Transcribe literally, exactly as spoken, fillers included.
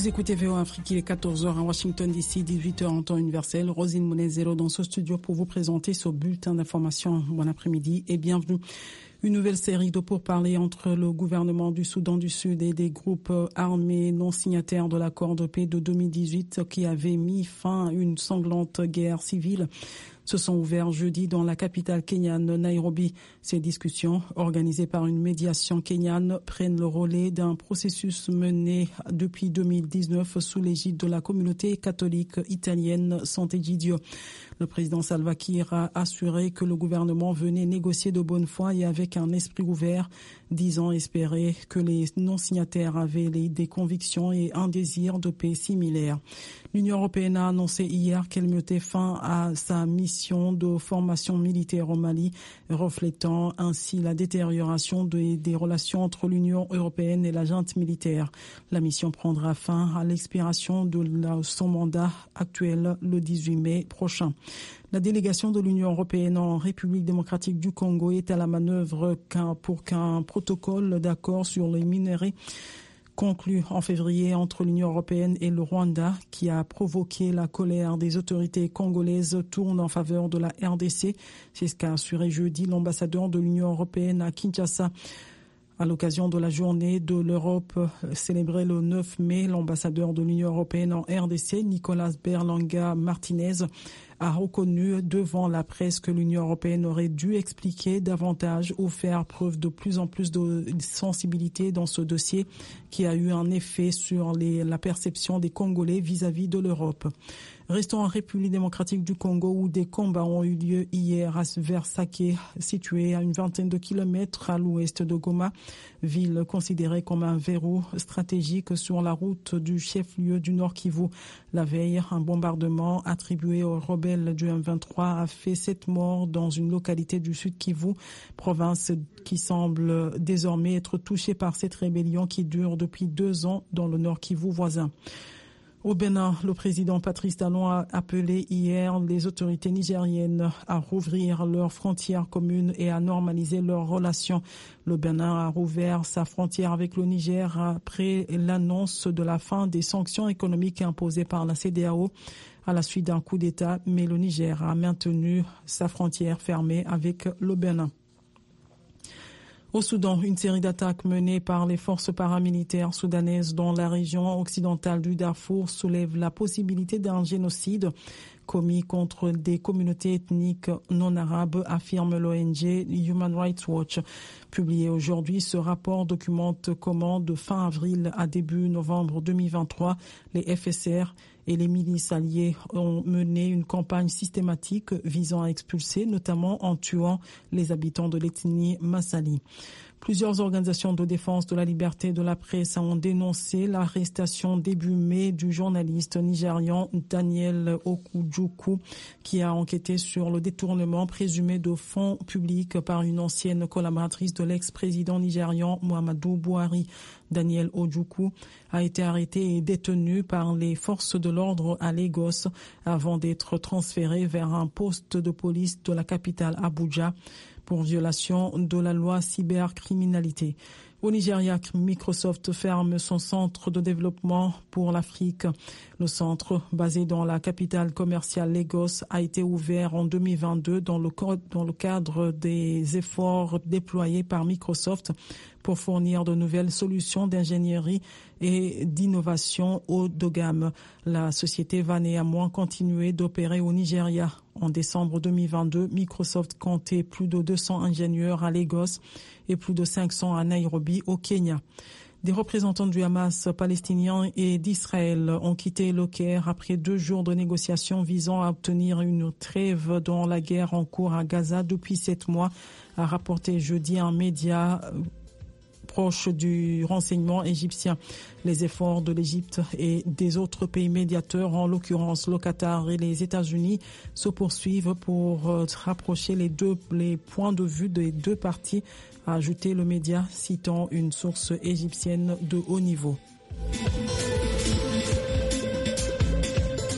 Vous écoutez V O Afrique, il est quatorze heures à Washington D C, dix-huit heures en temps universel. Rosine Monezero dans ce studio pour vous présenter ce bulletin d'information. Bon après-midi et bienvenue. Une nouvelle série de pourparlers entre le gouvernement du Soudan du Sud et des groupes armés non signataires de l'accord de paix de deux mille dix-huit qui avait mis fin à une sanglante guerre civile se sont ouverts jeudi dans la capitale kenyane, Nairobi. Ces discussions, organisées par une médiation kenyane, prennent le relais d'un processus mené depuis deux mille dix-neuf sous l'égide de la communauté catholique italienne Sant'Egidio. Le président Salva Kiir a assuré que le gouvernement venait négocier de bonne foi et avec un esprit ouvert, disant espérer que les non-signataires avaient les, des convictions et un désir de paix similaire. L'Union européenne a annoncé hier qu'elle mettait fin à sa mission de formation militaire au Mali, reflétant ainsi la détérioration de, des relations entre l'Union européenne et la junte militaire. La mission prendra fin à l'expiration de la, son mandat actuel le dix-huit mai prochain. La délégation de l'Union européenne en République démocratique du Congo est à la manœuvre pour qu'un protocole d'accord sur les minerais conclu en février entre l'Union européenne et le Rwanda, qui a provoqué la colère des autorités congolaises, tourne en faveur de la R D C. C'est ce qu'a assuré jeudi l'ambassadeur de l'Union européenne à Kinshasa. À l'occasion de la journée de l'Europe célébrée le neuf mai, l'ambassadeur de l'Union européenne en R D C, Nicolas Berlanga Martinez, a reconnu devant la presse que l'Union européenne aurait dû expliquer davantage ou faire preuve de plus en plus de sensibilité dans ce dossier qui a eu un effet sur les, la perception des Congolais vis-à-vis de l'Europe. Restons en République démocratique du Congo où des combats ont eu lieu hier vers Sake, situé à une vingtaine de kilomètres à l'ouest de Goma, ville considérée comme un verrou stratégique sur la route du chef-lieu du Nord Kivu. La veille, un bombardement attribué aux rebelles du M vingt-trois a fait sept morts dans une localité du Sud Kivu, province qui semble désormais être touchée par cette rébellion qui dure depuis deux ans dans le Nord Kivu voisin. Au Bénin, le président Patrice Talon a appelé hier les autorités nigériennes à rouvrir leurs frontières communes et à normaliser leurs relations. Le Bénin a rouvert sa frontière avec le Niger après l'annonce de la fin des sanctions économiques imposées par la C E D E A O à la suite d'un coup d'État, mais le Niger a maintenu sa frontière fermée avec le Bénin. Au Soudan, une série d'attaques menées par les forces paramilitaires soudanaises dans la région occidentale du Darfour soulève la possibilité d'un génocide commis contre des communautés ethniques non arabes, affirme l'O N G Human Rights Watch. Publié aujourd'hui, ce rapport documente comment, de fin avril à début novembre deux mille vingt-trois, les F S R et les milices alliées ont mené une campagne systématique visant à expulser, notamment en tuant les habitants de l'ethnie Massali. Plusieurs organisations de défense de la liberté de la presse ont dénoncé l'arrestation début mai du journaliste nigérian Daniel Okudjuku, qui a enquêté sur le détournement présumé de fonds publics par une ancienne collaboratrice de l'ex-président nigérian Muhammadu Buhari. Daniel Ojukwu a été arrêté et détenu par les forces de l'ordre à Lagos avant d'être transféré vers un poste de police de la capitale Abuja pour violation de la loi cybercriminalité. Au Nigeria, Microsoft ferme son centre de développement pour l'Afrique. Le centre, basé dans la capitale commerciale Lagos, a été ouvert en deux mille vingt-deux dans le, dans le cadre des efforts déployés par Microsoft pour fournir de nouvelles solutions d'ingénierie et d'innovation haut de gamme. La société va néanmoins continuer d'opérer au Nigeria. En décembre deux mille vingt-deux, Microsoft comptait plus de deux cents ingénieurs à Lagos et plus de cinq cents à Nairobi, au Kenya. Des représentants du Hamas palestinien et d'Israël ont quitté le Caire après deux jours de négociations visant à obtenir une trêve dans la guerre en cours à Gaza depuis sept mois, a rapporté jeudi un média proche du renseignement égyptien. Les efforts de l'Égypte et des autres pays médiateurs, en l'occurrence le Qatar et les États-Unis, se poursuivent pour euh, rapprocher les deux les points de vue des deux parties, a ajouté le média citant une source égyptienne de haut niveau.